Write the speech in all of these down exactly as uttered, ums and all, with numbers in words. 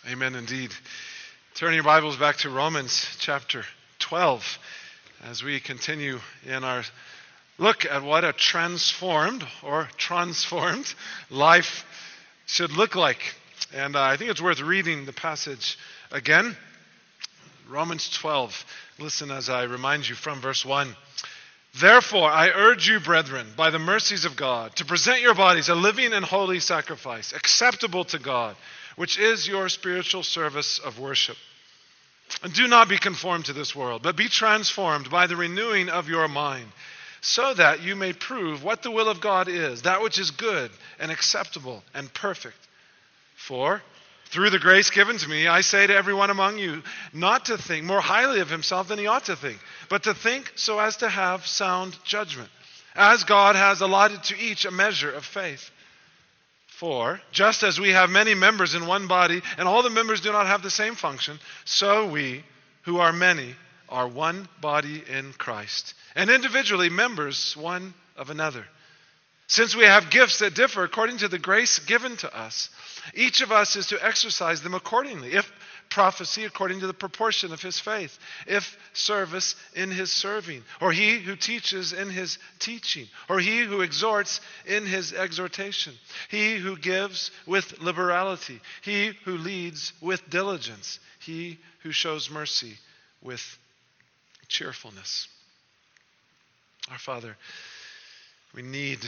Amen indeed. Turn your Bibles back to Romans chapter twelve as we continue in our look at what a transformed or transformed life should look like. And uh, I think it's worth reading the passage again. Romans twelve. Listen as I remind you from verse one. Therefore, I urge you, brethren, by the mercies of God, to present your bodies a living and holy sacrifice, acceptable to God, which is your spiritual service of worship. And do not be conformed to this world, but be transformed by the renewing of your mind, so that you may prove what the will of God is, that which is good and acceptable and perfect. For through the grace given to me, I say to everyone among you, not to think more highly of himself than he ought to think, but to think so as to have sound judgment, as God has allotted to each a measure of faith. For just as we have many members in one body, and all the members do not have the same function, so we, who are many, are one body in Christ, and individually members one of another. Since we have gifts that differ according to the grace given to us, each of us is to exercise them accordingly. If prophecy, according to the proportion of his faith. If service, in his serving. Or he who teaches, in his teaching. Or he who exhorts, in his exhortation. He who gives, with liberality. He who leads, with diligence. He who shows mercy, with cheerfulness. Our Father, we need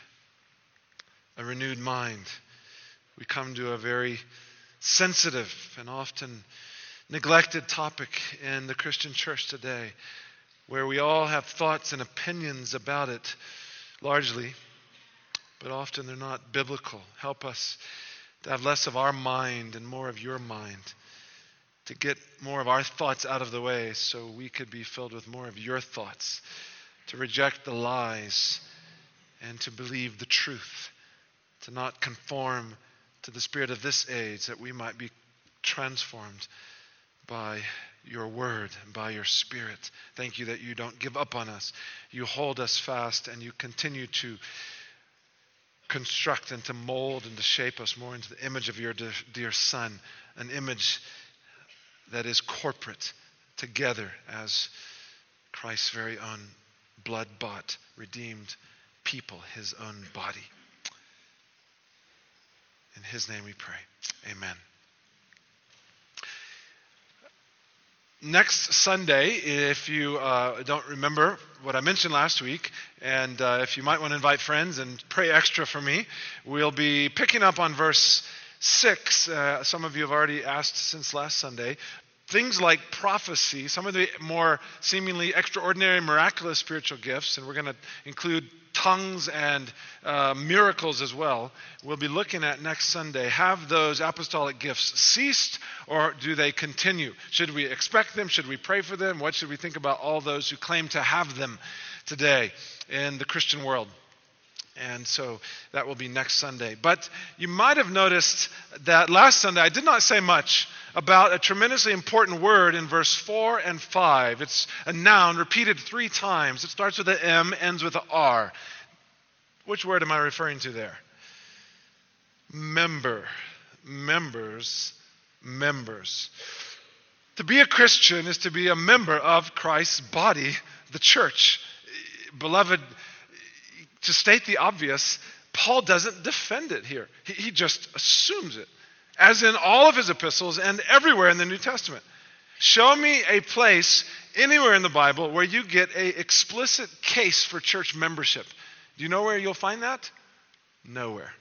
a renewed mind. We come to a very sensitive and often neglected topic in the Christian church today, where we all have thoughts and opinions about it, largely, but often they're not biblical. Help us to have less of our mind and more of your mind, to get more of our thoughts out of the way so we could be filled with more of your thoughts, to reject the lies and to believe the truth, to not conform to the spirit of this age, that we might be transformed by your word and by your spirit. Thank you that you don't give up on us. You hold us fast and you continue to construct and to mold and to shape us more into the image of your dear, dear Son, an image that is corporate, together as Christ's very own blood-bought, redeemed people, his own body. In his name we pray. Amen. Next Sunday, if you uh, don't remember what I mentioned last week, and uh, if you might want to invite friends and pray extra for me, we'll be picking up on verse six. Uh, some of you have already asked since last Sunday. Things like prophecy, some of the more seemingly extraordinary, miraculous spiritual gifts, and we're going to include tongues and uh, miracles as well, we'll be looking at next Sunday. Have those apostolic gifts ceased, or do they continue? Should we expect them? Should we pray for them? What should we think about all those who claim to have them today in the Christian world? And so that will be next Sunday. But you might have noticed that last Sunday I did not say much about a tremendously important word in verse four and five. It's a noun repeated three times. It starts with an M, ends with an R. Which word am I referring to there? Member. Members. Members. To be a Christian is to be a member of Christ's body, the church. Beloved, to state the obvious, Paul doesn't defend it here. He, he just assumes it, as in all of his epistles and everywhere in the New Testament. Show me a place anywhere in the Bible where you get an explicit case for church membership. Do you know where you'll find that? Nowhere.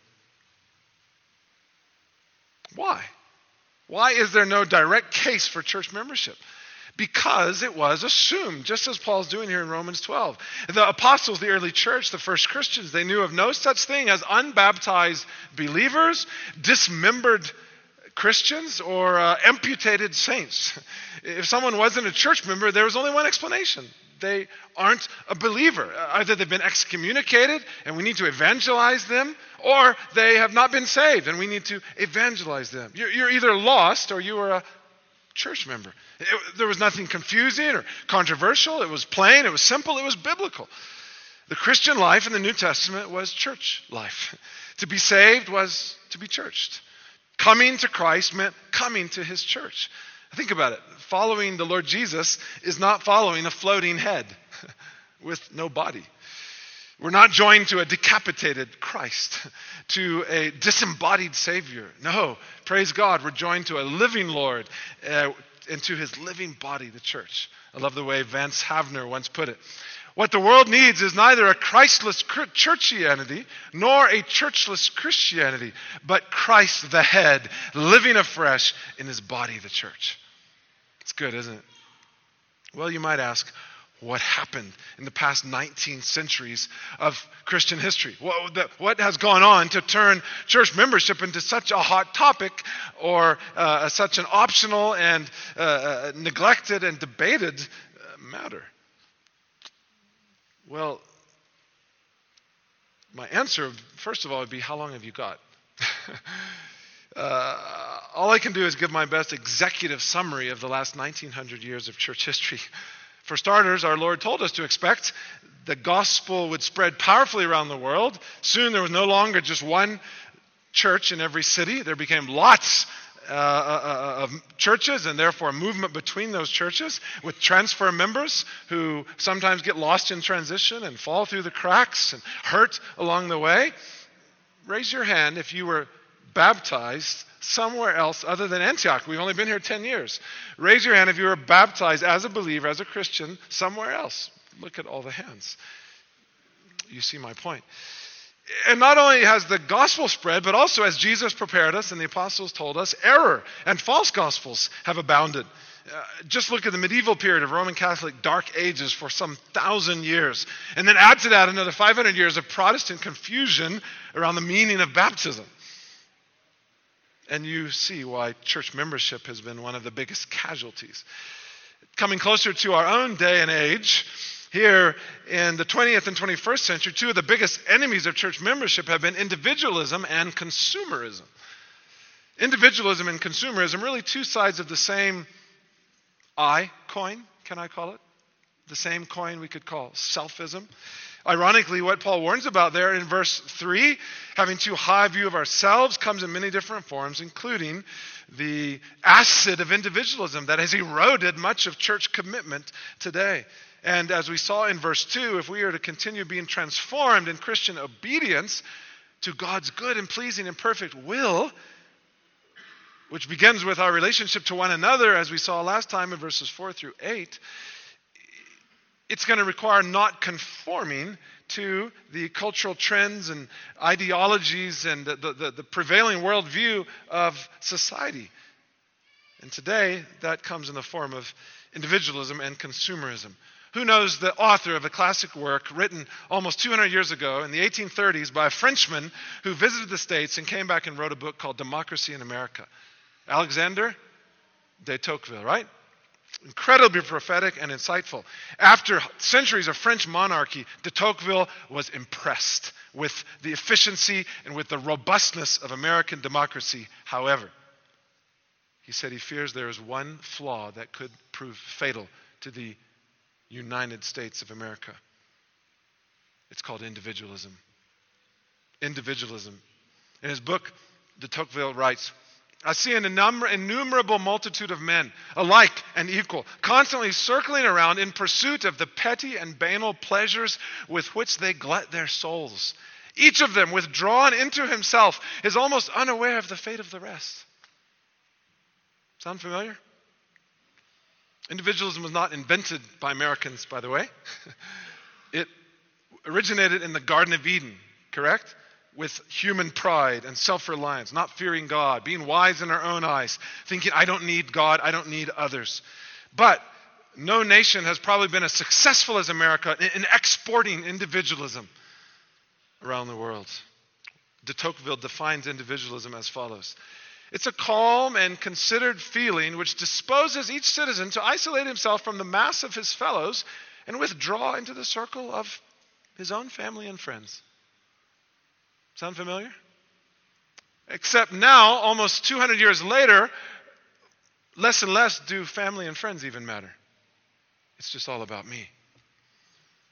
Why? Why is there no direct case for church membership? Because it was assumed, just as Paul's doing here in Romans twelve. The apostles, the early church, the first Christians, they knew of no such thing as unbaptized believers, dismembered Christians, or uh, amputated saints. If someone wasn't a church member, there was only one explanation. They aren't a believer. Either they've been excommunicated and we need to evangelize them, or they have not been saved and we need to evangelize them. You're, you're either lost or you are a church member. It, there was nothing confusing or controversial. It was plain, it was simple, it was biblical. The Christian life in the New Testament was church life. To be saved was to be churched. Coming to Christ meant coming to his church. Think about it. Following the Lord Jesus is not following a floating head with no body. We're not joined to a decapitated Christ, to a disembodied Savior. No, praise God, we're joined to a living Lord uh, and to his living body, the church. I love the way Vance Havner once put it. What the world needs is neither a Christless churchianity nor a churchless Christianity, but Christ the head, living afresh in his body, the church. It's good, isn't it? Well, you might ask, what happened in the past nineteen centuries of Christian history? What, the, what has gone on to turn church membership into such a hot topic or uh, such an optional and uh, uh, neglected and debated uh, matter? Well, my answer, first of all, would be, how long have you got? uh, all I can do is give my best executive summary of the last nineteen hundred years of church history. For starters, our Lord told us to expect the gospel would spread powerfully around the world. Soon there was no longer just one church in every city. There became lots uh, uh, of churches, and therefore a movement between those churches with transfer members who sometimes get lost in transition and fall through the cracks and hurt along the way. Raise your hand if you were baptized somewhere else other than Antioch. We've only been here ten years. Raise your hand if you were baptized as a believer, as a Christian, somewhere else. Look at all the hands. You see my point. And not only has the gospel spread, but also as Jesus prepared us and the apostles told us, error and false gospels have abounded. Uh, just look at the medieval period of Roman Catholic dark ages for some thousand years. And then add to that another five hundred years of Protestant confusion around the meaning of baptism. And you see why church membership has been one of the biggest casualties. Coming closer to our own day and age, here in the twentieth and twenty-first century, two of the biggest enemies of church membership have been individualism and consumerism. Individualism and consumerism, really two sides of the same eye coin, can I call it? The same coin we could call selfism. Ironically, what Paul warns about there in verse three, having too high a view of ourselves, comes in many different forms, including the acid of individualism that has eroded much of church commitment today. And as we saw in verse two, if we are to continue being transformed in Christian obedience to God's good and pleasing and perfect will, which begins with our relationship to one another, as we saw last time in verses four through eight, it's going to require not conforming to the cultural trends and ideologies and the, the, the prevailing worldview of society. And today, that comes in the form of individualism and consumerism. Who knows the author of a classic work written almost two hundred years ago in the eighteen thirties by a Frenchman who visited the States and came back and wrote a book called Democracy in America? Alexander de Tocqueville, right? Incredibly prophetic and insightful. After centuries of French monarchy, de Tocqueville was impressed with the efficiency and with the robustness of American democracy. However, he said he fears there is one flaw that could prove fatal to the United States of America. It's called individualism. Individualism. In his book, de Tocqueville writes, I see an innumerable multitude of men, alike and equal, constantly circling around in pursuit of the petty and banal pleasures with which they glut their souls. Each of them, withdrawn into himself, is almost unaware of the fate of the rest. Sound familiar? Individualism was not invented by Americans, by the way. It originated in the Garden of Eden, correct? With human pride and self-reliance, not fearing God, being wise in our own eyes, thinking, I don't need God, I don't need others. But no nation has probably been as successful as America in exporting individualism around the world. De Tocqueville defines individualism as follows. It's a calm and considered feeling which disposes each citizen to isolate himself from the mass of his fellows and withdraw into the circle of his own family and friends. Sound familiar? Except now, almost two hundred years later, less and less do family and friends even matter. It's just all about me.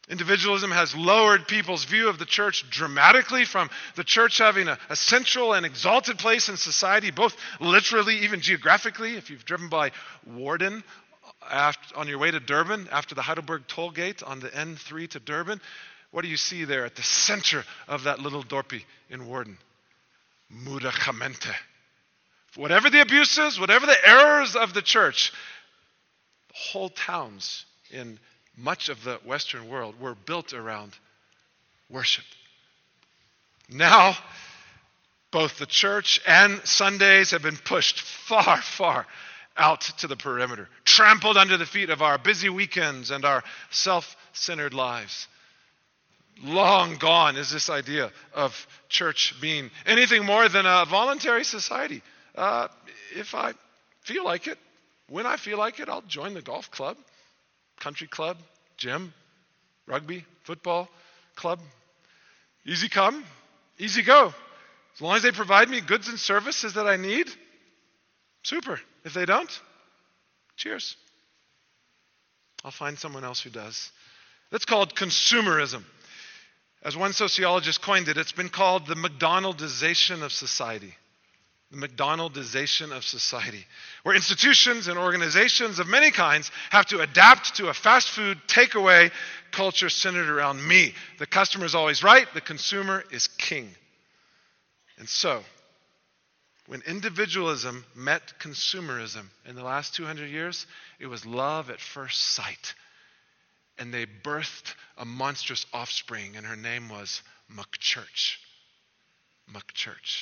Individualism has lowered people's view of the church dramatically, from the church having a, a central and exalted place in society, both literally, even geographically. If you've driven by Warden after, on your way to Durban, after the Heidelberg toll gate on the N three to Durban, what do you see there at the center of that little dorpie in Warden? Mudachamente. Whatever the abuses, whatever the errors of the church, whole towns in much of the Western world were built around worship. Now, both the church and Sundays have been pushed far, far out to the perimeter, trampled under the feet of our busy weekends and our self-centered lives. Long gone is this idea of church being anything more than a voluntary society. Uh, if I feel like it, when I feel like it, I'll join the golf club, country club, gym, rugby, football club. Easy come, easy go. As long as they provide me goods and services that I need, super. If they don't, cheers. I'll find someone else who does. That's called consumerism. As one sociologist coined it, it's been called the McDonaldization of society. The McDonaldization of society, where institutions and organizations of many kinds have to adapt to a fast food takeaway culture centered around me. The customer is always right, the consumer is king. And so, when individualism met consumerism in the last two hundred years, it was love at first sight. And they birthed a monstrous offspring, and her name was McChurch. McChurch.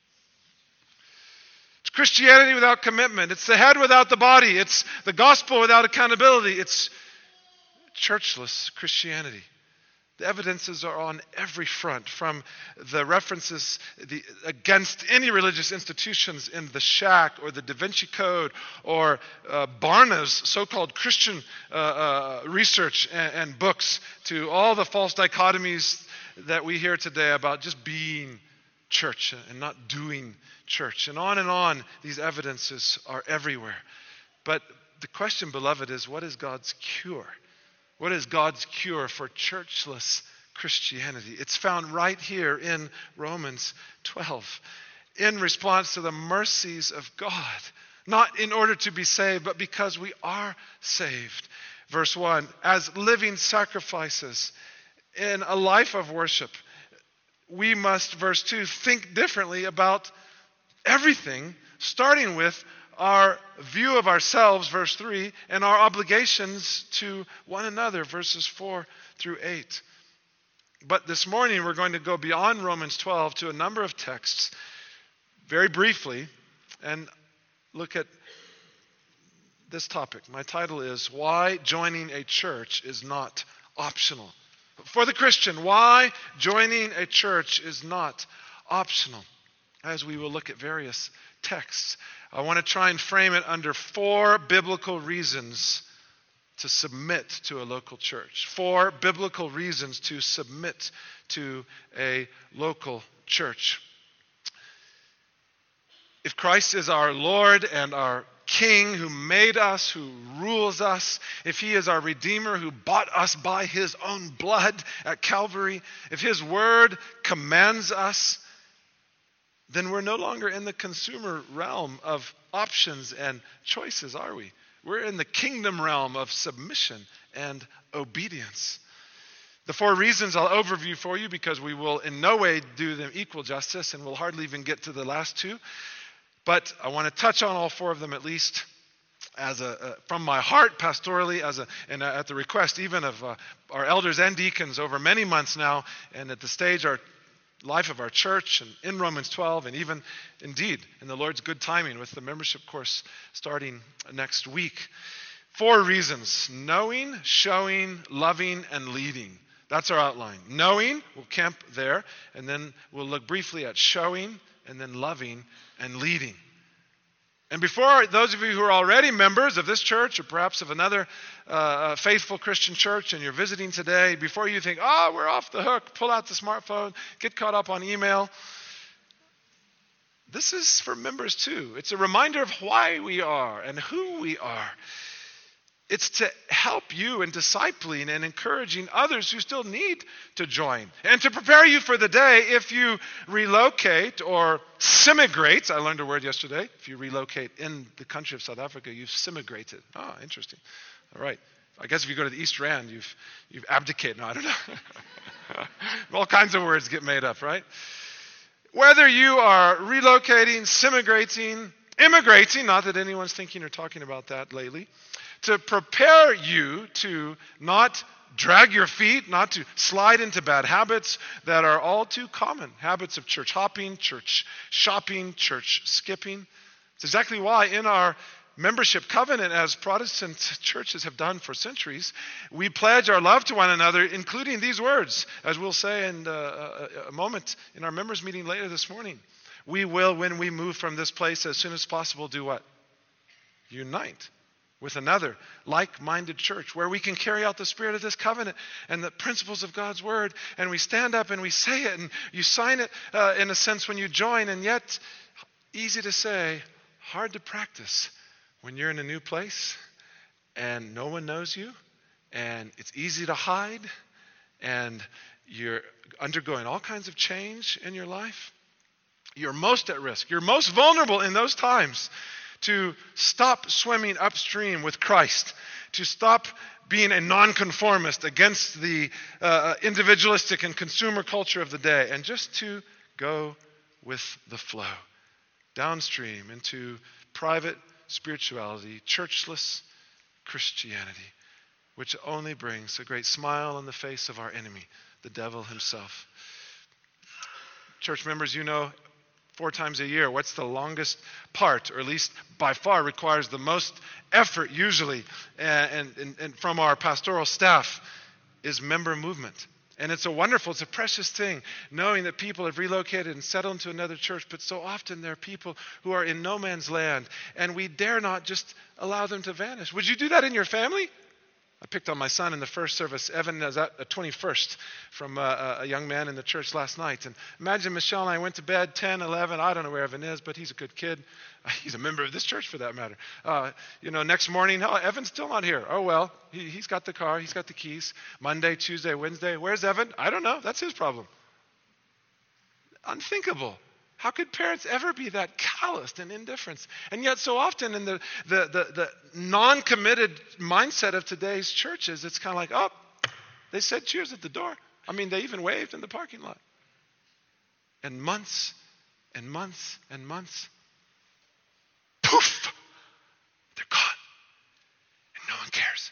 It's Christianity without commitment. It's the head without the body. It's the gospel without accountability. It's churchless Christianity. The evidences are on every front, from the references the, against any religious institutions in the Shack or the Da Vinci Code or uh, Barna's so-called Christian uh, uh, research and, and books, to all the false dichotomies that we hear today about just being church and not doing church. And on and on, these evidences are everywhere. But the question, beloved, is what is God's cure? What is God's cure for churchless Christianity? It's found right here in Romans twelve. In response to the mercies of God, not in order to be saved, but because we are saved. Verse one, as living sacrifices in a life of worship, we must, verse two, think differently about everything, starting with our view of ourselves, verse three, and our obligations to one another, verses four through eight. But this morning we're going to go beyond Romans twelve to a number of texts, very briefly, and look at this topic. My title is, Why Joining a Church is Not Optional. For the Christian, why joining a church is not optional, as we will look at various texts. I want to try and frame it under four biblical reasons to submit to a local church. Four biblical reasons to submit to a local church. If Christ is our Lord and our King who made us, who rules us, if he is our Redeemer who bought us by his own blood at Calvary, if his word commands us, then we're no longer in the consumer realm of options and choices, are we? We're in the kingdom realm of submission and obedience. The four reasons I'll overview for you, because we will in no way do them equal justice, and we'll hardly even get to the last two. But I want to touch on all four of them at least as a, uh, from my heart pastorally, as a, and uh, at the request even of uh, our elders and deacons over many months now, and at the stage our life of our church, and in Romans twelve, and even indeed in the Lord's good timing with the membership course starting next week. Four reasons: knowing, showing, loving, and leading. That's our outline. Knowing, we'll camp there, and then we'll look briefly at showing, and then loving and leading. And before those of you who are already members of this church, or perhaps of another uh, faithful Christian church, and you're visiting today, before you think, oh, we're off the hook, pull out the smartphone, get caught up on email, this is for members too. It's a reminder of why we are and who we are. It's to help you in discipling and encouraging others who still need to join. And to prepare you for the day if you relocate or simigrate. I learned a word yesterday. If you relocate in the country of South Africa, you've simigrated. Ah, interesting. All right. I guess if you go to the East Rand, you've you've abdicated. No, I don't know. All kinds of words get made up, right? Whether you are relocating, simigrating, immigrating, not that anyone's thinking or talking about that lately, to prepare you to not drag your feet, not to slide into bad habits that are all too common. Habits of church hopping, church shopping, church skipping. It's exactly why in our membership covenant, as Protestant churches have done for centuries, we pledge our love to one another, including these words, as we'll say in a, a moment in our members meeting later this morning. We will, when we move from this place as soon as possible, do what? Unite with another like-minded church where we can carry out the spirit of this covenant and the principles of God's word, and we stand up and we say it, and you sign it uh, in a sense when you join, and yet easy to say, hard to practice when you're in a new place and no one knows you, and it's easy to hide, and you're undergoing all kinds of change in your life. You're most at risk. You're most vulnerable in those times to stop swimming upstream with Christ, to stop being a nonconformist against the uh, individualistic and consumer culture of the day, and just to go with the flow, downstream into private spirituality, churchless Christianity, which only brings a great smile on the face of our enemy, the devil himself. Church members, you know, four times a year, what's the longest part, or at least by far requires the most effort usually, and, and, and from our pastoral staff, is member movement. And it's a wonderful, it's a precious thing, knowing that people have relocated and settled into another church, but so often there are people who are in no man's land, and we dare not just allow them to vanish. Would you do that in your family? I picked on my son in the first service. Evan is at a twenty-first from a, a young man in the church last night. And imagine Michelle and I went to bed ten, eleven. I don't know where Evan is, but he's a good kid. He's a member of this church for that matter. Uh, you know, next morning, oh, Evan's still not here. Oh, well, he, he's got the car. He's got the keys. Monday, Tuesday, Wednesday. Where's Evan? I don't know. That's his problem. Unthinkable. How could parents ever be that calloused and indifferent? And yet so often in the, the, the, the non-committed mindset of today's churches, it's kind of like, oh, they said cheers at the door. I mean, they even waved in the parking lot. And months and months and months, poof, they're gone. And no one cares.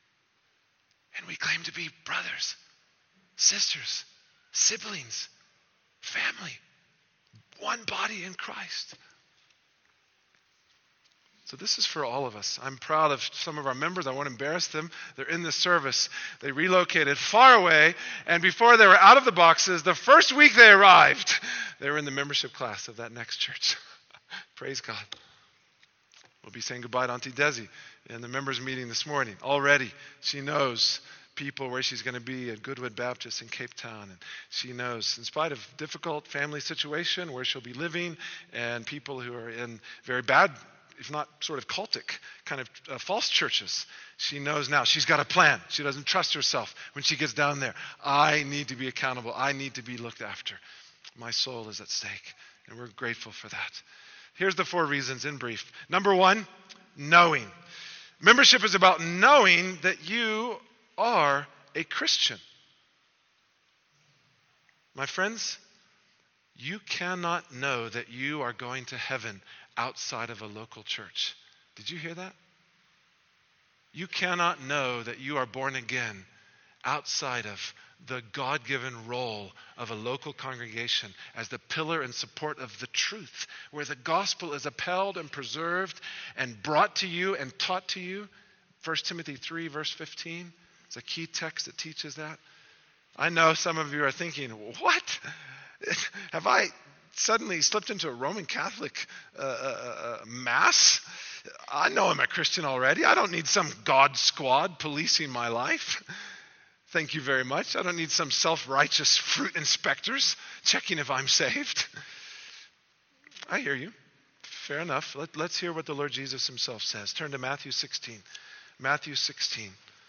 And we claim to be brothers, sisters, siblings, family. One body in Christ. So this is for all of us. I'm proud of some of our members. I won't embarrass them. They're in this service. They relocated far away, and before they were out of the boxes, the first week they arrived, they were in the membership class of that next church. Praise God. We'll be saying goodbye to Auntie Desi in the members meeting this morning. Already, she knows people where she's going to be at Goodwood Baptist in Cape Town, and she knows, in spite of difficult family situation, where she'll be living, and people who are in very bad, if not sort of cultic, kind of uh, false churches. She knows now. She's got a plan. She doesn't trust herself when she gets down there. I need to be accountable. I need to be looked after. My soul is at stake, and we're grateful for that. Here's the four reasons in brief. Number one, knowing. Membership is about knowing that you are a Christian. My friends, you cannot know that you are going to heaven outside of a local church. Did you hear that? You cannot know that you are born again outside of the God-given role of a local congregation as the pillar and support of the truth, where the gospel is upheld and preserved and brought to you and taught to you. First Timothy three, verse fifteen. It's a key text that teaches that. I know some of you are thinking, what? Have I suddenly slipped into a Roman Catholic uh, uh, uh, mass? I know I'm a Christian already. I don't need some God squad policing my life. Thank you very much. I don't need some self-righteous fruit inspectors checking if I'm saved. I hear you. Fair enough. Let, let's hear what the Lord Jesus himself says. Turn to Matthew sixteen. Matthew sixteen.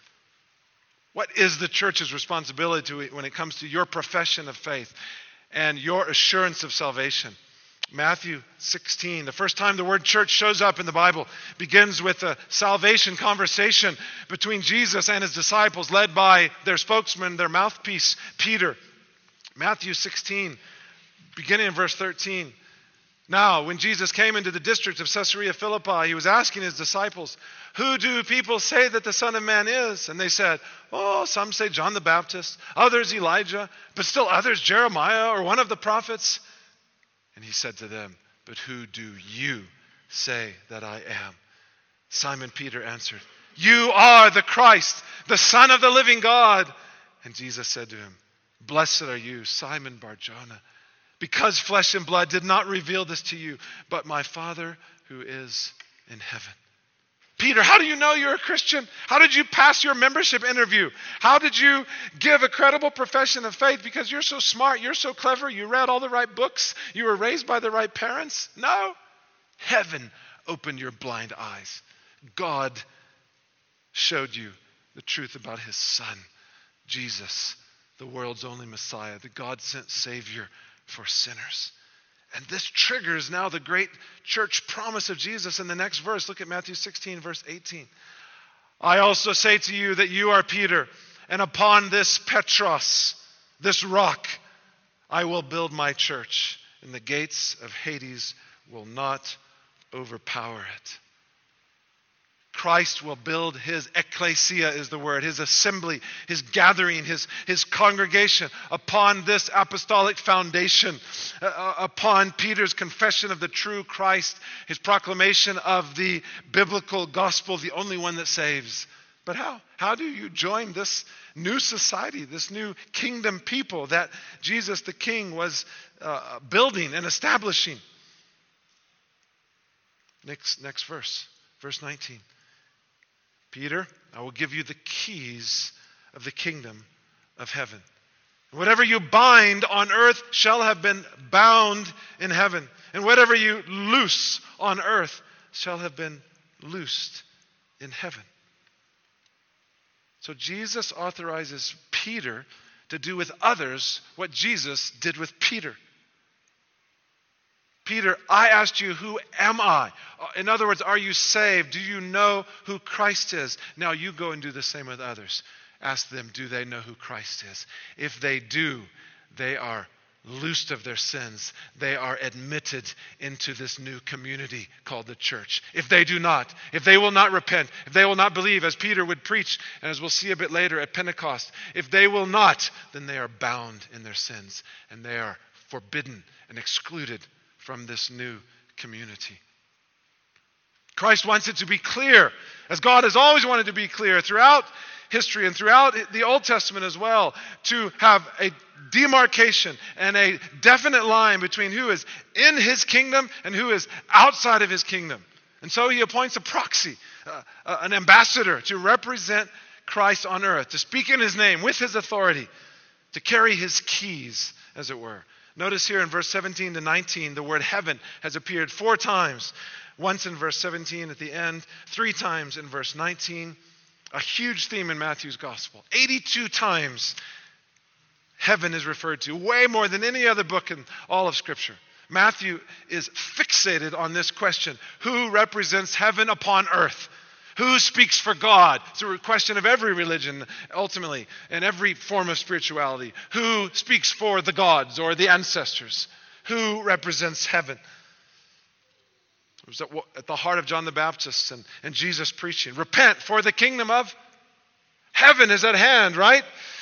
What is the church's responsibility to, when it comes to your profession of faith and your assurance of salvation? Matthew sixteen. The first time the word church shows up in the Bible begins with a salvation conversation between Jesus and his disciples, led by their spokesman, their mouthpiece, Peter. Matthew sixteen, beginning in verse thirteen. Now, when Jesus came into the district of Caesarea Philippi, he was asking his disciples, "Who do people say that the Son of Man is?" And they said, "Oh, some say John the Baptist, others Elijah, but still others Jeremiah or one of the prophets." And he said to them, "But who do you say that I am?" Simon Peter answered, "You are the Christ, the Son of the living God." And Jesus said to him, "Blessed are you, Simon Bar-Jonah, because flesh and blood did not reveal this to you, but my Father who is in heaven." Peter, how do you know you're a Christian? How did you pass your membership interview? How did you give a credible profession of faith? Because you're so smart, you're so clever, you read all the right books, you were raised by the right parents? No. Heaven opened your blind eyes. God showed you the truth about his Son, Jesus, the world's only Messiah, the God-sent Savior for sinners. And this triggers now the great church promise of Jesus in the next verse. Look at Matthew sixteen, verse eighteen. "I also say to you that you are Peter, and upon this Petros, this rock, I will build my church, and the gates of Hades will not overpower it." Christ will build his ecclesia, is the word, his assembly, his gathering, his, his congregation upon this apostolic foundation, uh, upon Peter's confession of the true Christ, his proclamation of the biblical gospel, the only one that saves. But how? How do you join this new society, this new kingdom people that Jesus the King was uh, building and establishing? Next, next verse, verse nineteen. "Peter, I will give you the keys of the kingdom of heaven. Whatever you bind on earth shall have been bound in heaven, and whatever you loose on earth shall have been loosed in heaven." So Jesus authorizes Peter to do with others what Jesus did with Peter. "Peter, I asked you, who am I?" In other words, are you saved? Do you know who Christ is? Now you go and do the same with others. Ask them, do they know who Christ is? If they do, they are loosed of their sins. They are admitted into this new community called the church. If they do not, if they will not repent, if they will not believe, as Peter would preach, and as we'll see a bit later at Pentecost, if they will not, then they are bound in their sins, and they are forbidden and excluded from this new community. Christ wants it to be clear, as God has always wanted to be clear throughout history and throughout the Old Testament as well, to have a demarcation and a definite line between who is in his kingdom and who is outside of his kingdom. And so he appoints a proxy, uh, uh, an ambassador to represent Christ on earth, to speak in his name with his authority, to carry his keys, as it were. Notice here in verse seventeen to nineteen, the word heaven has appeared four times. Once in verse seventeen at the end, three times in verse nineteen. A huge theme in Matthew's gospel. eighty-two times heaven is referred to, way more than any other book in all of Scripture. Matthew is fixated on this question. Who represents heaven upon earth? Who speaks for God? It's a question of every religion, ultimately, and every form of spirituality. Who speaks for the gods or the ancestors? Who represents heaven? It was at the heart of John the Baptist and, and Jesus preaching. Repent, for the kingdom of heaven is at hand, right?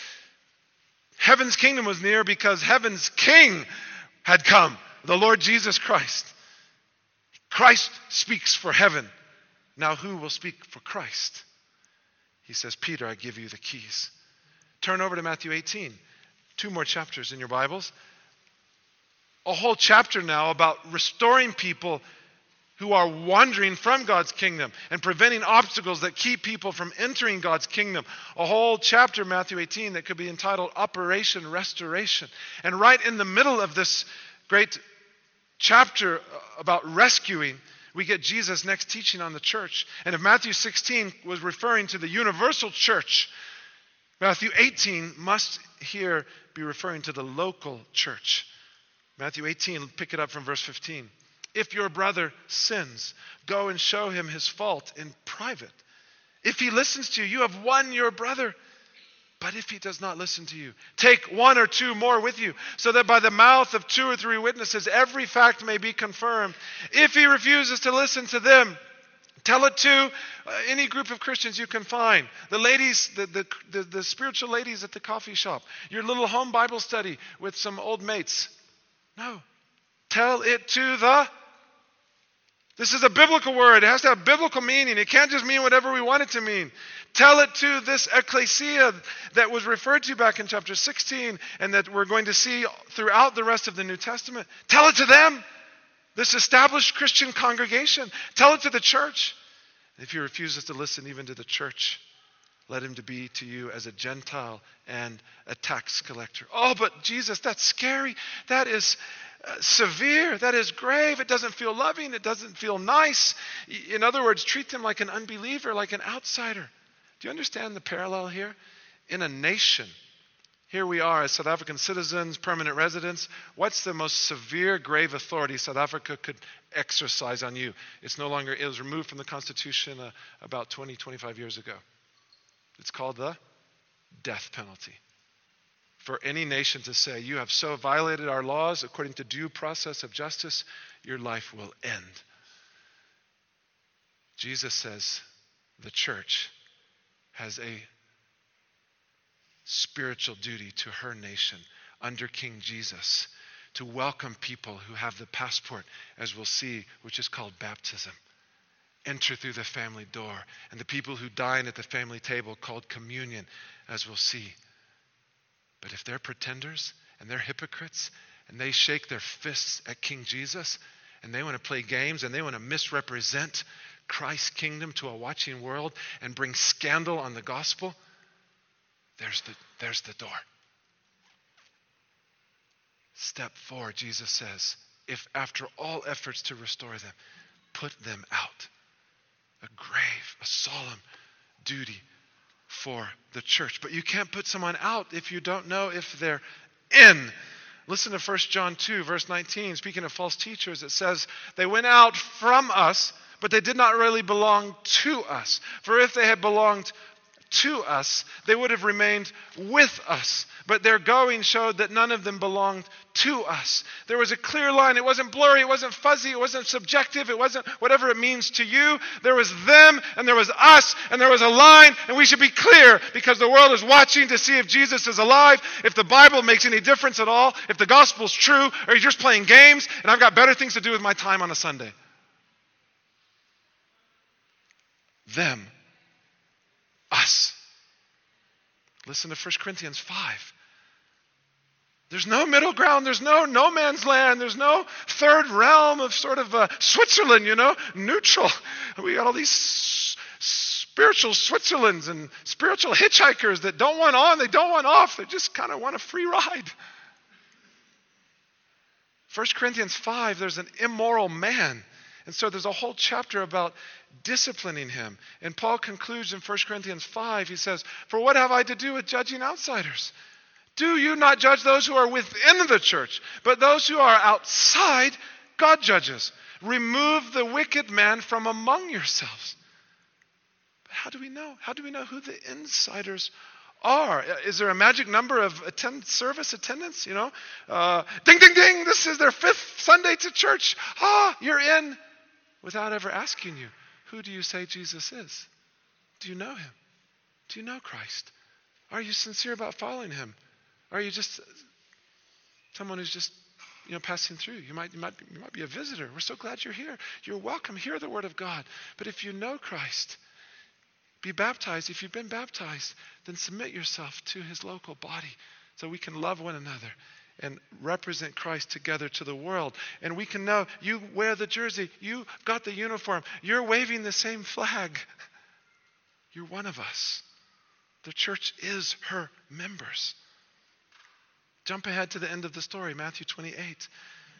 Heaven's kingdom was near because heaven's king had come, the Lord Jesus Christ. Christ speaks for heaven. Now who will speak for Christ? He says, Peter, I give you the keys. Turn over to Matthew eighteen. Two more chapters in your Bibles. A whole chapter now about restoring people who are wandering from God's kingdom and preventing obstacles that keep people from entering God's kingdom. A whole chapter, Matthew eighteen, that could be entitled Operation Restoration. And right in the middle of this great chapter about rescuing, we get Jesus' next teaching on the church. And if Matthew sixteen was referring to the universal church, Matthew eighteen must here be referring to the local church. Matthew eighteen, pick it up from verse fifteen. If your brother sins, go and show him his fault in private. If he listens to you, you have won your brother. But if he does not listen to you, take one or two more with you, so that by the mouth of two or three witnesses every fact may be confirmed. If he refuses to listen to them, tell it to uh, any group of Christians you can find. The ladies, the, the, the, the spiritual ladies at the coffee shop. Your little home Bible study with some old mates. No. Tell it to the... This is a biblical word. It has to have biblical meaning. It can't just mean whatever we want it to mean. Tell it to this ecclesia that was referred to back in chapter sixteen and that we're going to see throughout the rest of the New Testament. Tell it to them, this established Christian congregation. Tell it to the church. If he refuses to listen even to the church, let him to be to you as a Gentile and a tax collector. Oh, but Jesus, that's scary. That is uh, severe. That is grave. It doesn't feel loving. It doesn't feel nice. In other words, treat them like an unbeliever, like an outsider. Do you understand the parallel here? In a nation, here we are as South African citizens, permanent residents. What's the most severe, grave authority South Africa could exercise on you? It's no longer, it was removed from the Constitution uh, about twenty, twenty-five years ago. It's called the death penalty. For any nation to say, you have so violated our laws according to due process of justice, your life will end. Jesus says the church has a spiritual duty to her nation under King Jesus to welcome people who have the passport, as we'll see, which is called baptism. Enter through the family door. And the people who dine at the family table called communion, as we'll see. But if they're pretenders and they're hypocrites and they shake their fists at King Jesus and they want to play games and they want to misrepresent Christ's kingdom to a watching world and bring scandal on the gospel, there's the, there's the door. Step four, Jesus says, if after all efforts to restore them, put them out. A grave, a solemn duty for the church. But you can't put someone out if you don't know if they're in. Listen to First John two, verse nineteen. Speaking of false teachers, it says, they went out from us, but they did not really belong to us. For if they had belonged to us, they would have remained with us. But their going showed that none of them belonged to us. There was a clear line. It wasn't blurry. It wasn't fuzzy. It wasn't subjective. It wasn't whatever it means to you. There was them and there was us and there was a line, and we should be clear because the world is watching to see if Jesus is alive, if the Bible makes any difference at all, if the gospel's true, or you're just playing games and I've got better things to do with my time on a Sunday. Them. Us. Listen to First Corinthians five. There's no middle ground. There's no no man's land. There's no third realm of sort of uh, Switzerland, you know, neutral. We got all these s- spiritual Switzerlands and spiritual hitchhikers that don't want on, they don't want off. They just kind of want a free ride. First Corinthians five, there's an immoral man. And so there's a whole chapter about disciplining him. And Paul concludes in First Corinthians five, he says, for what have I to do with judging outsiders? Do you not judge those who are within the church, but those who are outside, God judges. Remove the wicked man from among yourselves. But how do we know? How do we know who the insiders are? Is there a magic number of attend service attendance? You know, uh, ding, ding, ding, this is their fifth Sunday to church. Ah, you're in. Without ever asking you, who do you say Jesus is? Do you know him? Do you know Christ? Are you sincere about following him? Are you just someone who's just, you know, passing through? You might, you might, be, you might be a visitor. We're so glad you're here. You're welcome. Hear the word of God. But if you know Christ, be baptized. If you've been baptized, then submit yourself to his local body so we can love one another and represent Christ together to the world. And we can know you wear the jersey. You got the uniform. You're waving the same flag. You're one of us. The church is her members. Jump ahead to the end of the story, Matthew twenty-eight.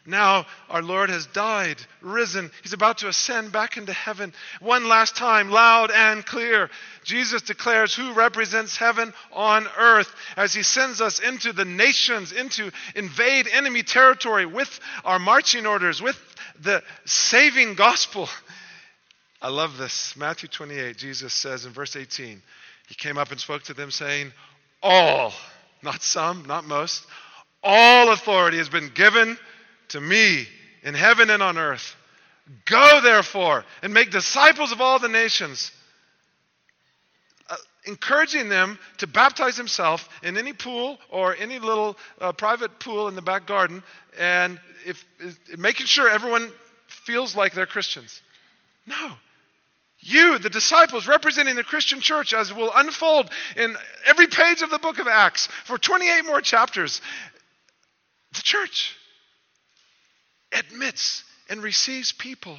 Now our Lord has died, risen. He's about to ascend back into heaven. One last time, loud and clear, Jesus declares who represents heaven on earth as he sends us into the nations, into invade enemy territory with our marching orders, with the saving gospel. I love this. Matthew twenty-eight, Jesus says in verse eighteen, he came up and spoke to them saying, all, not some, not most, all authority has been given to me in heaven and on earth. Go therefore and make disciples of all the nations, uh, encouraging them to baptize himself in any pool or any little uh, private pool in the back garden, and if, if making sure everyone feels like they're Christians. No. You, the disciples representing the Christian church, as will unfold in every page of the book of Acts for twenty-eight more chapters, the church admits and receives people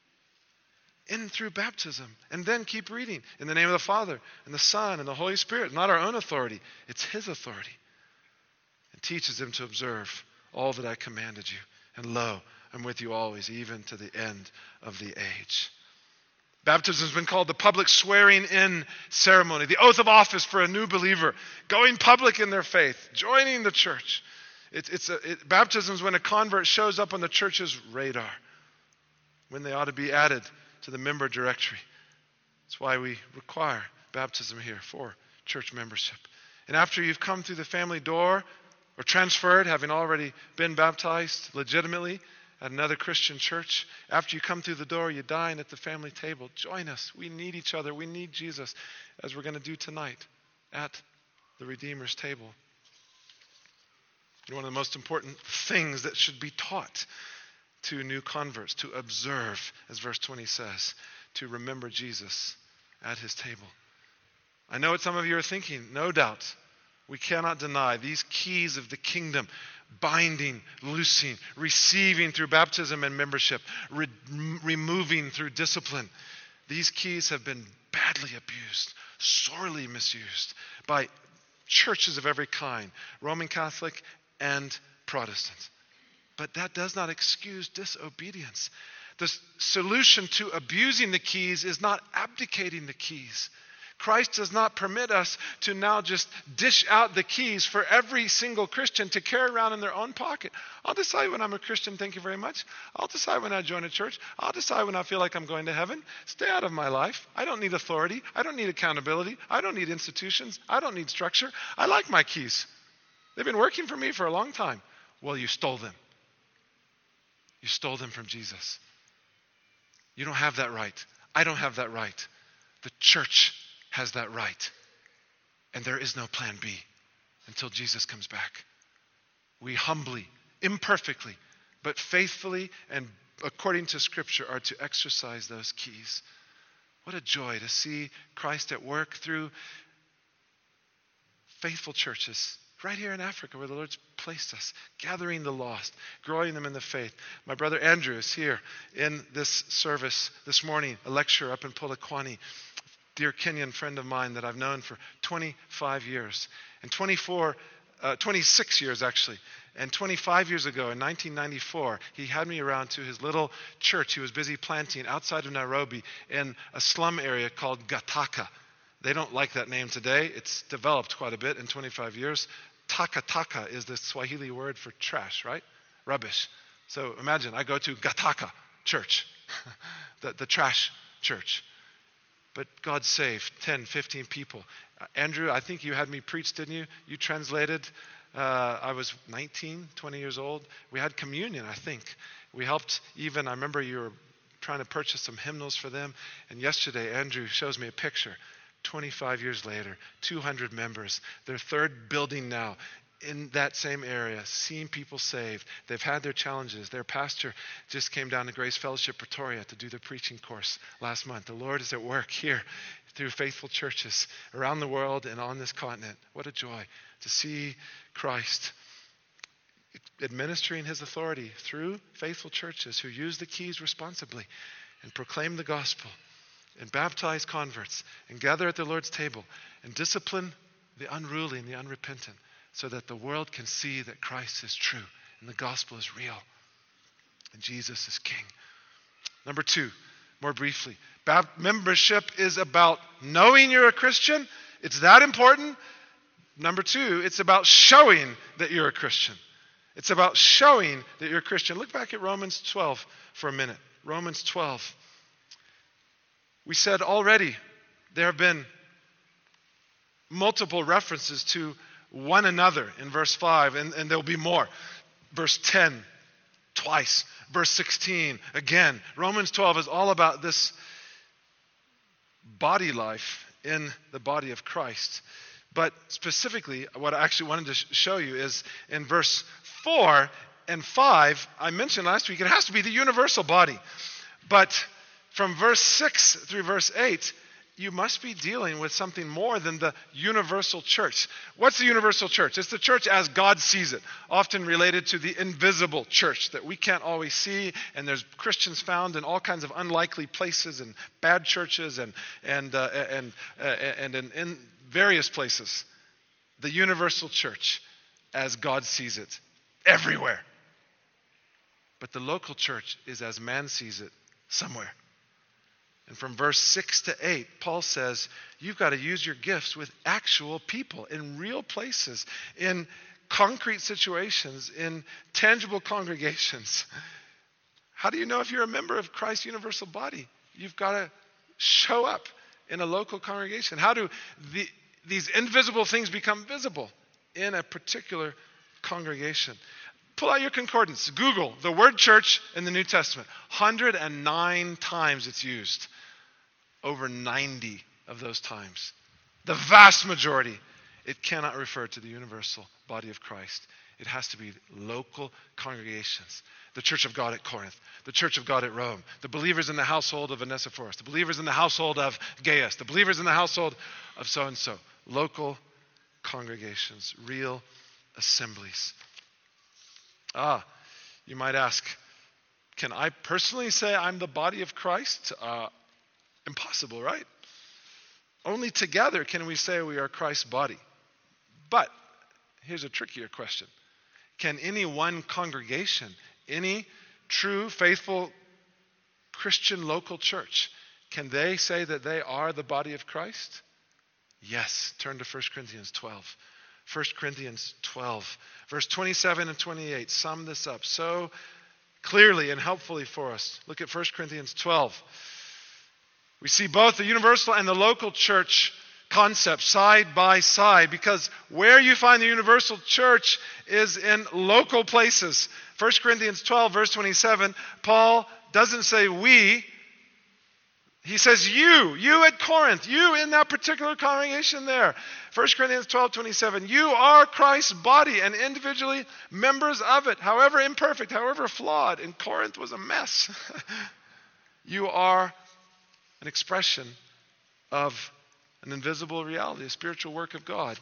in through baptism. And then keep reading. In the name of the Father and the Son and the Holy Spirit. Not our own authority. It's his authority. And teaches them to observe all that I commanded you. And lo, I'm with you always, even to the end of the age. Baptism has been called the public swearing in ceremony. The oath of office for a new believer. Going public in their faith. Joining the church. It, it's a, it, baptism is when a convert shows up on the church's radar, when they ought to be added to the member directory. That's why we require baptism here for church membership. And after you've come through the family door or transferred, having already been baptized legitimately at another Christian church, after you come through the door, you dine at the family table. Join us. We need each other. We need Jesus, as we're going to do tonight at the Redeemer's table. One of the most important things that should be taught to new converts, to observe, as verse twenty says, to remember Jesus at his table. I know what some of you are thinking, no doubt. We cannot deny these keys of the kingdom, binding, loosing, receiving through baptism and membership, re- removing through discipline. These keys have been badly abused, sorely misused by churches of every kind, Roman Catholic and Protestant. But that does not excuse disobedience. The solution to abusing the keys is not abdicating the keys. Christ does not permit us to now just dish out the keys for every single Christian to carry around in their own pocket. I'll decide when I'm a Christian, thank you very much. I'll decide when I join a church. I'll decide when I feel like I'm going to heaven. Stay out of my life. I don't need authority. I don't need accountability. I don't need institutions. I don't need structure. I like my keys. They've been working for me for a long time. Well, you stole them. You stole them from Jesus. You don't have that right. I don't have that right. The church has that right. And there is no plan B until Jesus comes back. We humbly, imperfectly, but faithfully and according to Scripture are to exercise those keys. What a joy to see Christ at work through faithful churches right here in Africa where the Lord's placed us, gathering the lost, growing them in the faith. My brother Andrew is here in this service this morning, a lecturer up in Polokwane, dear Kenyan friend of mine that I've known for twenty-five years, and twenty-four, uh, twenty-six years actually. And twenty-five years ago, in nineteen ninety-four, he had me around to his little church he was busy planting outside of Nairobi in a slum area called Gataka. They don't like that name today. It's developed quite a bit in twenty-five years. Taka taka is the Swahili word for trash, right? Rubbish. So imagine, I go to Gataka church, the, the trash church. But God saved ten, fifteen people. Uh, Andrew, I think you had me preach, didn't you? You translated. Uh, I was nineteen, twenty years old. We had communion, I think. We helped even, I remember you were trying to purchase some hymnals for them. And yesterday, Andrew shows me a picture. twenty-five years later, two hundred members. Their third building now in that same area, seeing people saved. They've had their challenges. Their pastor just came down to Grace Fellowship Pretoria to do the preaching course last month. The Lord is at work here through faithful churches around the world and on this continent. What a joy to see Christ administering his authority through faithful churches who use the keys responsibly and proclaim the gospel and baptize converts and gather at the Lord's table and discipline the unruly and the unrepentant so that the world can see that Christ is true and the gospel is real. And Jesus is king. Number two, more briefly, Bab- membership is about knowing you're a Christian. It's that important. Number two, it's about showing that you're a Christian. It's about showing that you're a Christian. Look back at Romans twelve for a minute. Romans twelve. We said already there have been multiple references to one another in verse five, and, and there'll be more. Verse ten, twice. Verse sixteen, again. Romans twelve is all about this body life in the body of Christ. But specifically, what I actually wanted to sh- show you is in verse four and five, I mentioned last week, it has to be the universal body. But from verse six through verse eight, you must be dealing with something more than the universal church. What's the universal church? It's the church as God sees it, often related to the invisible church that we can't always see, and there's Christians found in all kinds of unlikely places and bad churches and and uh, and uh, and in, in various places. The universal church as God sees it, everywhere. But the local church is as man sees it, somewhere. And from verse six to eight, Paul says, you've got to use your gifts with actual people in real places, in concrete situations, in tangible congregations. How do you know if you're a member of Christ's universal body? You've got to show up in a local congregation. How do the, these invisible things become visible in a particular congregation? Pull out your concordance. Google the word church in the New Testament. one hundred nine times it's used. Over ninety of those times. The vast majority. It cannot refer to the universal body of Christ. It has to be local congregations. The Church of God at Corinth. The Church of God at Rome. The believers in the household of Onesiphorus. The believers in the household of Gaius. The believers in the household of so-and-so. Local congregations. Real assemblies. Ah, you might ask, can I personally say I'm the body of Christ? Uh, impossible, right? Only together can we say we are Christ's body. But here's a trickier question. Can any one congregation, any true, faithful Christian local church, can they say that they are the body of Christ? Yes. Turn to First Corinthians twelve. First Corinthians twelve, verse twenty-seven and twenty-eight sum this up so clearly and helpfully for us. Look at First Corinthians twelve. We see both the universal and the local church concepts side by side, because where you find the universal church is in local places. First Corinthians twelve, verse twenty-seven, Paul doesn't say we. He says you, you at Corinth, you in that particular congregation there. First Corinthians twelve, twenty-seven, you are Christ's body and individually members of it, however imperfect, however flawed. And Corinth was a mess. You are an expression of an invisible reality, a spiritual work of God.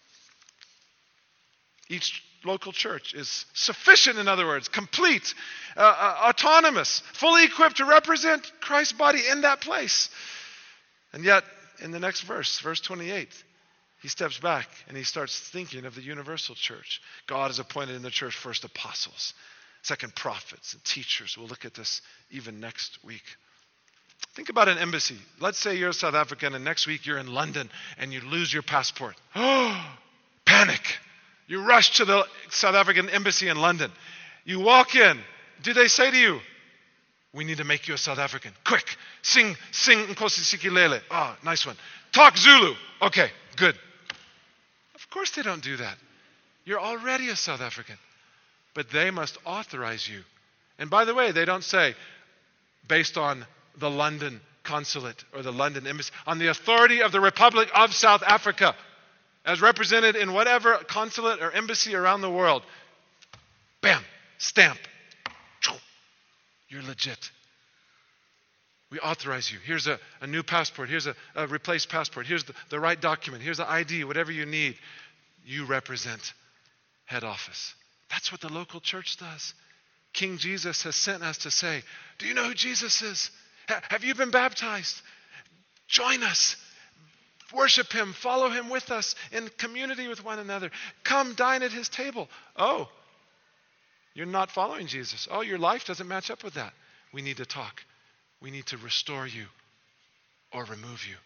Each local church is sufficient, in other words, complete, uh, uh, autonomous, fully equipped to represent Christ's body in that place. And yet, in the next verse, verse twenty-eight, he steps back and he starts thinking of the universal church. God has appointed in the church first apostles, second prophets and teachers. We'll look at this even next week. Think about an embassy. Let's say you're South African and next week you're in London and you lose your passport. Oh, panic. You rush to the South African embassy in London. You walk in. Do they say to you, we need to make you a South African. Quick. Sing, sing Nkosi Sikelel. Ah, oh, nice one. Talk Zulu. Okay, good. Of course they don't do that. You're already a South African. But they must authorize you. And by the way, they don't say, based on the London consulate or the London embassy, on the authority of the Republic of South Africa, as represented in whatever consulate or embassy around the world. Bam, stamp. You're legit. We authorize you. Here's a, a new passport. Here's a, a replaced passport. Here's the, the right document. Here's the I D, whatever you need. You represent head office. That's what the local church does. King Jesus has sent us to say, do you know who Jesus is? Ha- have you been baptized? Join us. Worship him. Follow him with us in community with one another. Come dine at his table. Oh, You're not following Jesus. Oh, your life doesn't match up with that. We need to talk. We need to restore you or remove you.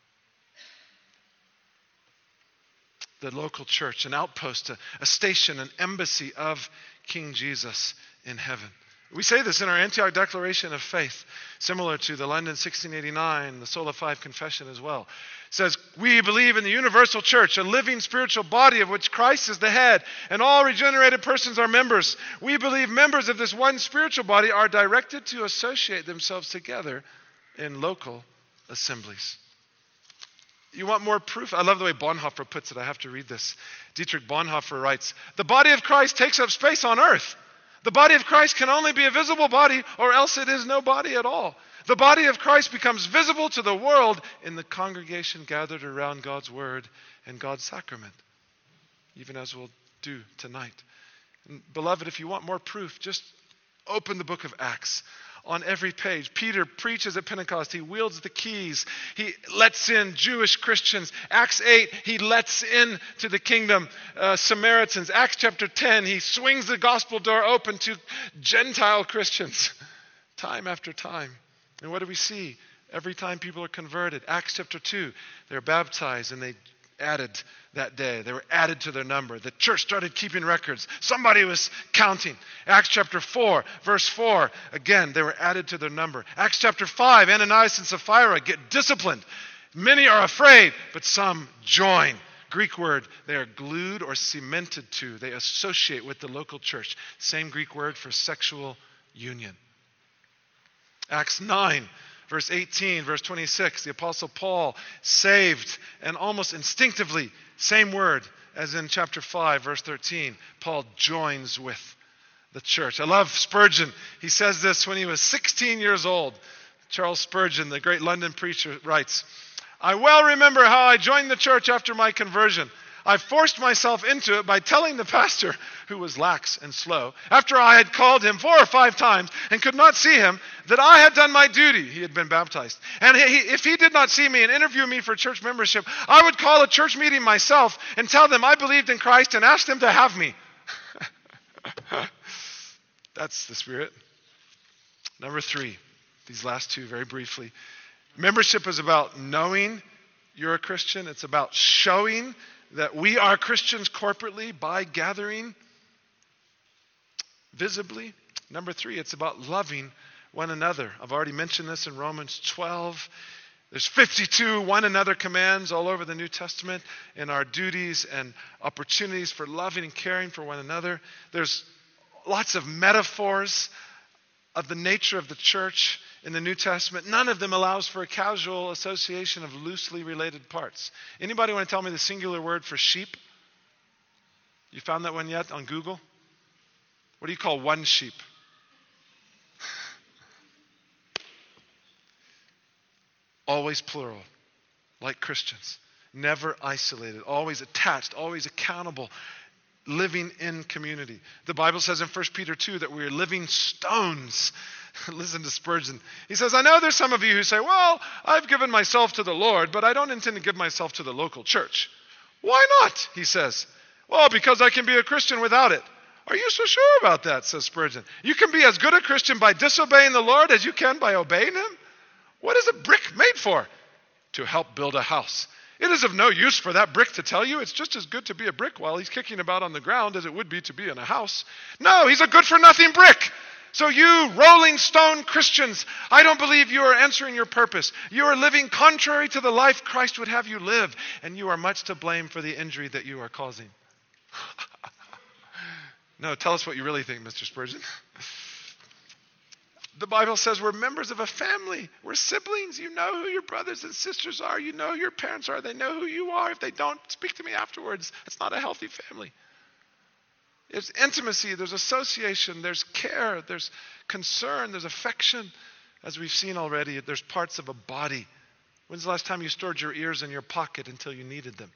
The local church, an outpost, a, a station, an embassy of King Jesus in heaven. We say this in our Antioch Declaration of Faith, similar to the London sixteen eighty-nine, the Sola Five Confession as well. It says, we believe in the universal church, a living spiritual body of which Christ is the head, and all regenerated persons are members. We believe members of this one spiritual body are directed to associate themselves together in local assemblies. You want more proof? I love the way Bonhoeffer puts it. I have to read this. Dietrich Bonhoeffer writes, the body of Christ takes up space on earth. The body of Christ can only be a visible body, or else it is no body at all. The body of Christ becomes visible to the world in the congregation gathered around God's word and God's sacrament, even as we'll do tonight. And beloved, if you want more proof, just open the book of Acts. On every page, Peter preaches at Pentecost. He wields the keys. He lets in Jewish Christians. Acts eight, he lets in to the kingdom uh, Samaritans. Acts chapter ten, he swings the gospel door open to Gentile Christians. Time after time. And what do we see? Every time people are converted. Acts chapter two, they're baptized and they added that day. They were added to their number. The church started keeping records. Somebody was counting. Acts chapter four, verse four, again, they were added to their number. Acts chapter five, Ananias and Sapphira get disciplined. Many are afraid, but some join. Greek word, they are glued or cemented to. They associate with the local church. Same Greek word for sexual union. Acts nine, verse eighteen, verse twenty-six, the Apostle Paul, saved, and almost instinctively, same word as in chapter five, verse thirteen, Paul joins with the church. I love Spurgeon. He says this when he was sixteen years old. Charles Spurgeon, the great London preacher, writes, I well remember how I joined the church after my conversion. I forced myself into it by telling the pastor, who was lax and slow, after I had called him four or five times and could not see him, that I had done my duty. He had been baptized. And he, if he did not see me and interview me for church membership, I would call a church meeting myself and tell them I believed in Christ and ask them to have me. That's the spirit. Number three, these last two very briefly. Membership is about knowing you're a Christian. It's about showing that we are Christians corporately by gathering visibly. Number three, it's about loving one another. I've already mentioned this in Romans twelve. There's fifty-two one another commands all over the New Testament in our duties and opportunities for loving and caring for one another. There's lots of metaphors of the nature of the church in the New Testament. None of them allows for a casual association of loosely related parts. Anybody want to tell me the singular word for sheep? You found that one yet on Google? What do you call one sheep? Always plural, like Christians. Never isolated, always attached, always accountable, living in community. The Bible says in First Peter two that we are living stones. Listen to Spurgeon. He says, I know there's some of you who say, well, I've given myself to the Lord, but I don't intend to give myself to the local church. Why not? He says. Well, because I can be a Christian without it. Are you so sure about that? Says Spurgeon. You can be as good a Christian by disobeying the Lord as you can by obeying him. What is a brick made for? To help build a house. It is of no use for that brick to tell you it's just as good to be a brick while he's kicking about on the ground as it would be to be in a house. No, he's a good-for-nothing brick. So you rolling stone Christians, I don't believe you are answering your purpose. You are living contrary to the life Christ would have you live, and you are much to blame for the injury that you are causing. No, tell us what you really think, Mister Spurgeon. The Bible says we're members of a family. We're siblings. You know who your brothers and sisters are. You know who your parents are. They know who you are. If they don't, speak to me afterwards. It's not a healthy family. There's intimacy, there's association, there's care, there's concern, there's affection. As we've seen already, there's parts of a body. When's the last time you stored your ears in your pocket until you needed them?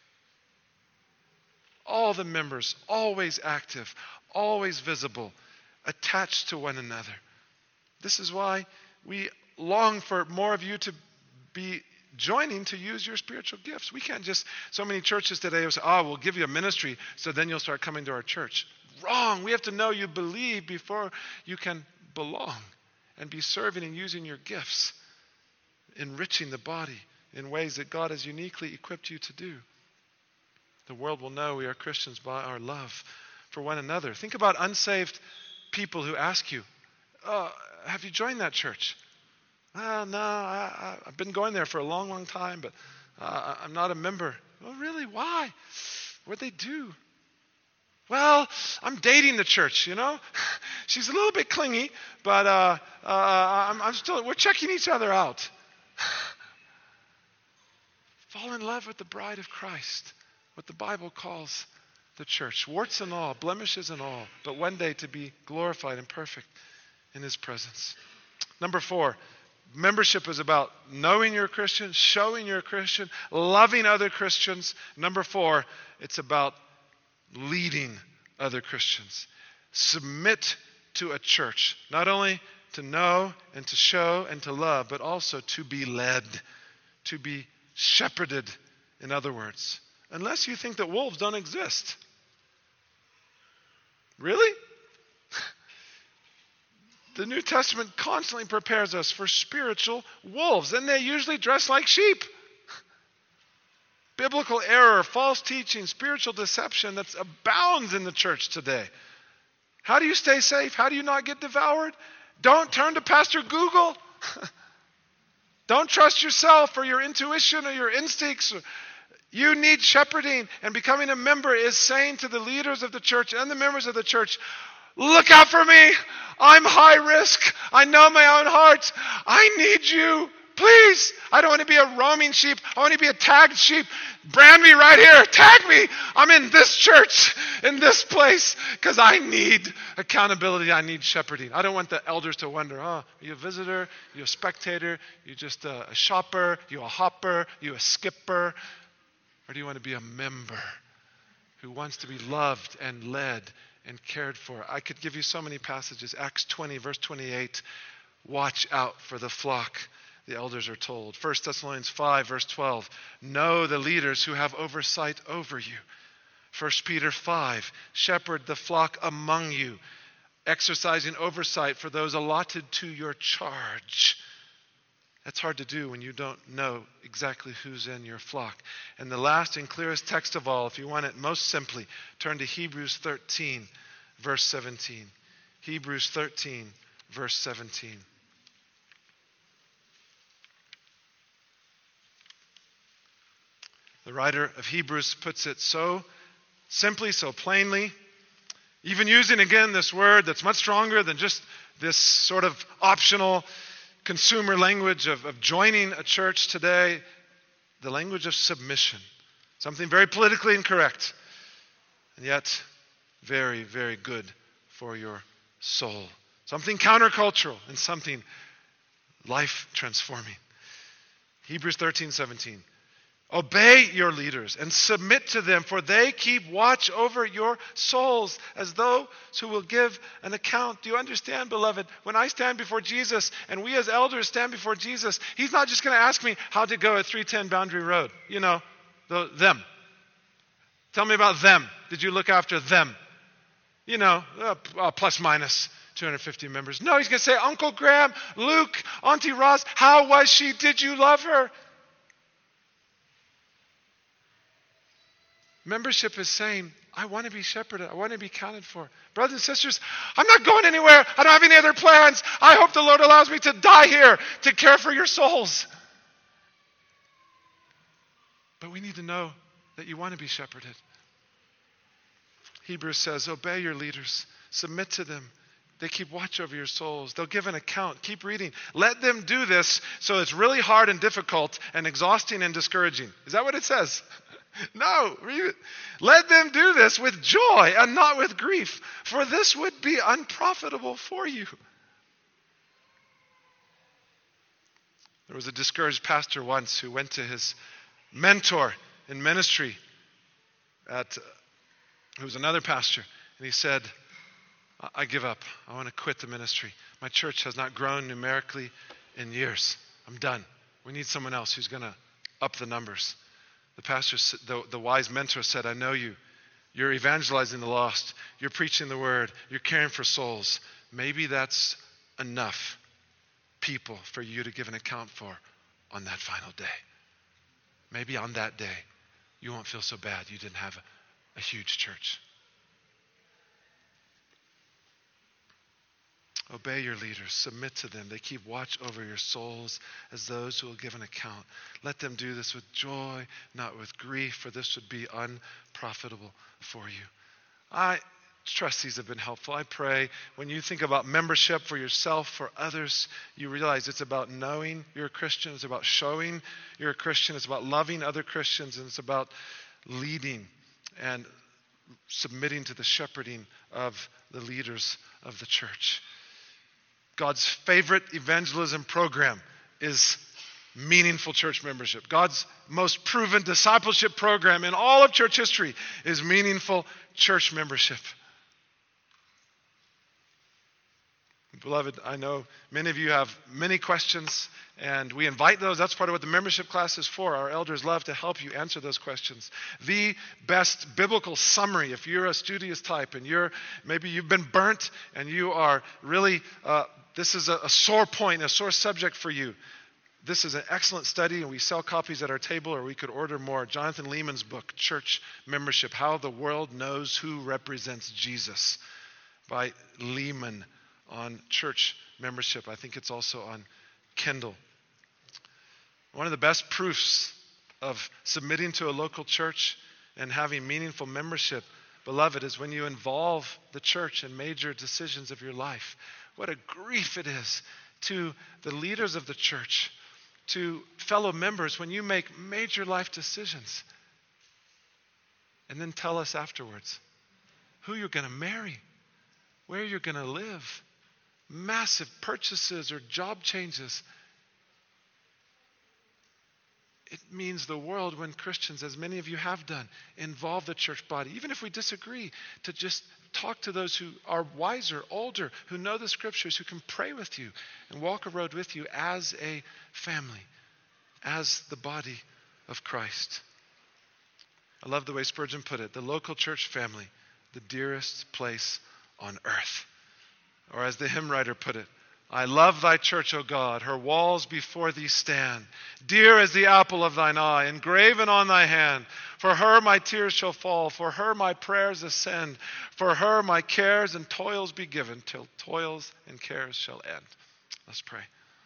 All the members, always active, always visible, attached to one another. This is why we long for more of you to be joining to use your spiritual gifts. We can't just, so many churches today will say, oh, we'll give you a ministry so then you'll start coming to our church. wrong. We have to know you believe before you can belong and be serving and using your gifts, enriching the body in ways that God has uniquely equipped you to do. The world will know we are Christians by our love for one another. Think about unsaved people who ask you, oh, have you joined that church? Oh, no, I, I, I've been going there for a long, long time, but uh, I'm not a member. Oh, really? Why? What'd they do? Well, I'm dating the church, you know. She's a little bit clingy, but uh, uh, I'm, I'm still, we're checking each other out. Fall in love with the bride of Christ, what the Bible calls the church. Warts and all, blemishes and all, but one day to be glorified and perfect in his presence. Number four, membership is about knowing you're a Christian, showing you're a Christian, loving other Christians. Number four, it's about leading other Christians. Submit to a church, not only to know and to show and to love, but also to be led, to be shepherded, in other words. Unless you think that wolves don't exist. Really? The New Testament constantly prepares us for spiritual wolves, and they usually dress like sheep. Biblical error, false teaching, spiritual deception that abounds in the church today. How do you stay safe? How do you not get devoured? Don't turn to Pastor Google. Don't trust yourself or your intuition or your instincts. You need shepherding, and becoming a member is saying to the leaders of the church and the members of the church, look out for me. I'm high risk. I know my own heart. I need you. Please. I don't want to be a roaming sheep. I want to be a tagged sheep. Brand me right here. Tag me. I'm in this church, in this place, because I need accountability. I need shepherding. I don't want the elders to wonder, oh, are you a visitor? Are you a spectator? Are you just a, a shopper? Are you a hopper? Are you a skipper? Or do you want to be a member who wants to be loved and led and cared for? I could give you so many passages. Acts twenty, verse twenty-eight. Watch out for the flock, the elders are told. First Thessalonians five, verse twelve. Know the leaders who have oversight over you. First Peter five. Shepherd the flock among you, exercising oversight for those allotted to your charge. That's hard to do when you don't know exactly who's in your flock. And the last and clearest text of all, if you want it most simply, turn to Hebrews thirteen, verse seventeen. Hebrews thirteen, verse seventeen. The writer of Hebrews puts it so simply, so plainly, even using again this word that's much stronger than just this sort of optional consumer language of, of joining a church today, the language of submission. Something very politically incorrect, and yet very, very good for your soul. Something countercultural and something life-transforming. Hebrews thirteen, seventeen. Obey your leaders and submit to them, for they keep watch over your souls as those who will give an account. Do you understand, beloved? When I stand before Jesus and we as elders stand before Jesus, he's not just going to ask me how to go at three ten Boundary Road. You know, the, them. Tell me about them. Did you look after them? You know, uh, uh, plus minus two hundred fifty members. No, he's going to say, Uncle Graham, Luke, Auntie Ross, how was she? Did you love her? Membership is saying, I want to be shepherded. I want to be counted for. Brothers and sisters, I'm not going anywhere. I don't have any other plans. I hope the Lord allows me to die here to care for your souls. But we need to know that you want to be shepherded. Hebrews says, obey your leaders. Submit to them. They keep watch over your souls. They'll give an account. Keep reading. Let them do this so it's really hard and difficult and exhausting and discouraging. Is that what it says? No, read it. Let them do this with joy and not with grief, for this would be unprofitable for you. There was a discouraged pastor once who went to his mentor in ministry, at, who was another pastor, and he said, I give up. I want to quit the ministry. My church has not grown numerically in years. I'm done. We need someone else who's going to up the numbers. The pastor, the, the wise mentor said, I know you. You're evangelizing the lost. You're preaching the word. You're caring for souls. Maybe that's enough people for you to give an account for on that final day. Maybe on that day, you won't feel so bad you didn't have a, a huge church. Obey your leaders. Submit to them. They keep watch over your souls as those who will give an account. Let them do this with joy, not with grief, for this would be unprofitable for you. I trust these have been helpful. I pray when you think about membership for yourself, for others, you realize it's about knowing you're a Christian. It's about showing you're a Christian. It's about loving other Christians. And it's about leading and submitting to the shepherding of the leaders of the church. God's favorite evangelism program is meaningful church membership. God's most proven discipleship program in all of church history is meaningful church membership. Beloved, I know many of you have many questions, and we invite those. That's part of what the membership class is for. Our elders love to help you answer those questions. The best biblical summary, if you're a studious type and you're maybe you've been burnt and you are really, uh, this is a, a sore point, a sore subject for you. This is an excellent study, and we sell copies at our table, or we could order more. Jonathan Lehman's book, Church Membership, How the World Knows Who Represents Jesus, by Lehman, on church membership. I think it's also on Kindle. One of the best proofs of submitting to a local church and having meaningful membership, beloved, is when you involve the church in major decisions of your life. What a grief it is to the leaders of the church, to fellow members, when you make major life decisions and then tell us afterwards who you're going to marry, where you're going to live, massive purchases or job changes. It means the world when Christians, as many of you have done, involve the church body, even if we disagree, to just talk to those who are wiser, older, who know the scriptures, who can pray with you and walk a road with you as a family, as the body of Christ. I love the way Spurgeon put it, the local church family, the dearest place on earth. Or as the hymn writer put it, I love thy church, O God, her walls before thee stand. Dear as the apple of thine eye, engraven on thy hand. For her my tears shall fall, for her my prayers ascend. For her my cares and toils be given, till toils and cares shall end. Let's pray.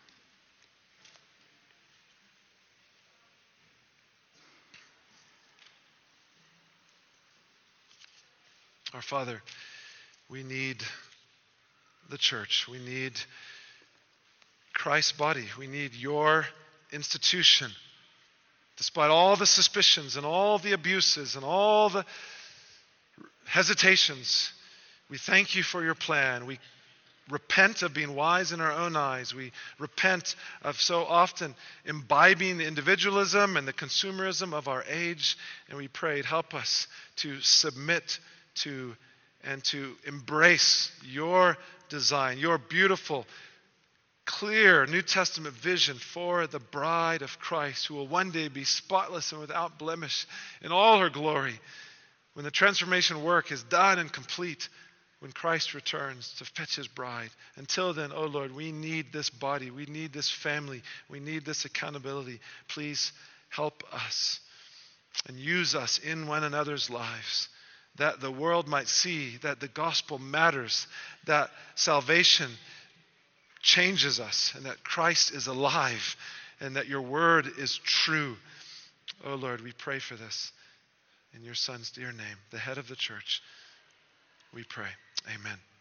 Our Father, we need the church. We need Christ's body. We need your institution. Despite all the suspicions and all the abuses and all the hesitations, we thank you for your plan. We repent of being wise in our own eyes. We repent of so often imbibing the individualism and the consumerism of our age. And we prayed, help us to submit to and to embrace your design, your beautiful, clear New Testament vision for the bride of Christ, who will one day be spotless and without blemish in all her glory, when the transformation work is done and complete, when Christ returns to fetch his bride. Until then, oh Lord, we need this body, we need this family, we need this accountability. Please help us and use us in one another's lives, that the world might see that the gospel matters, that salvation changes us, and that Christ is alive, and that your word is true. Oh Lord, we pray for this. In your Son's dear name, the head of the church, we pray. Amen.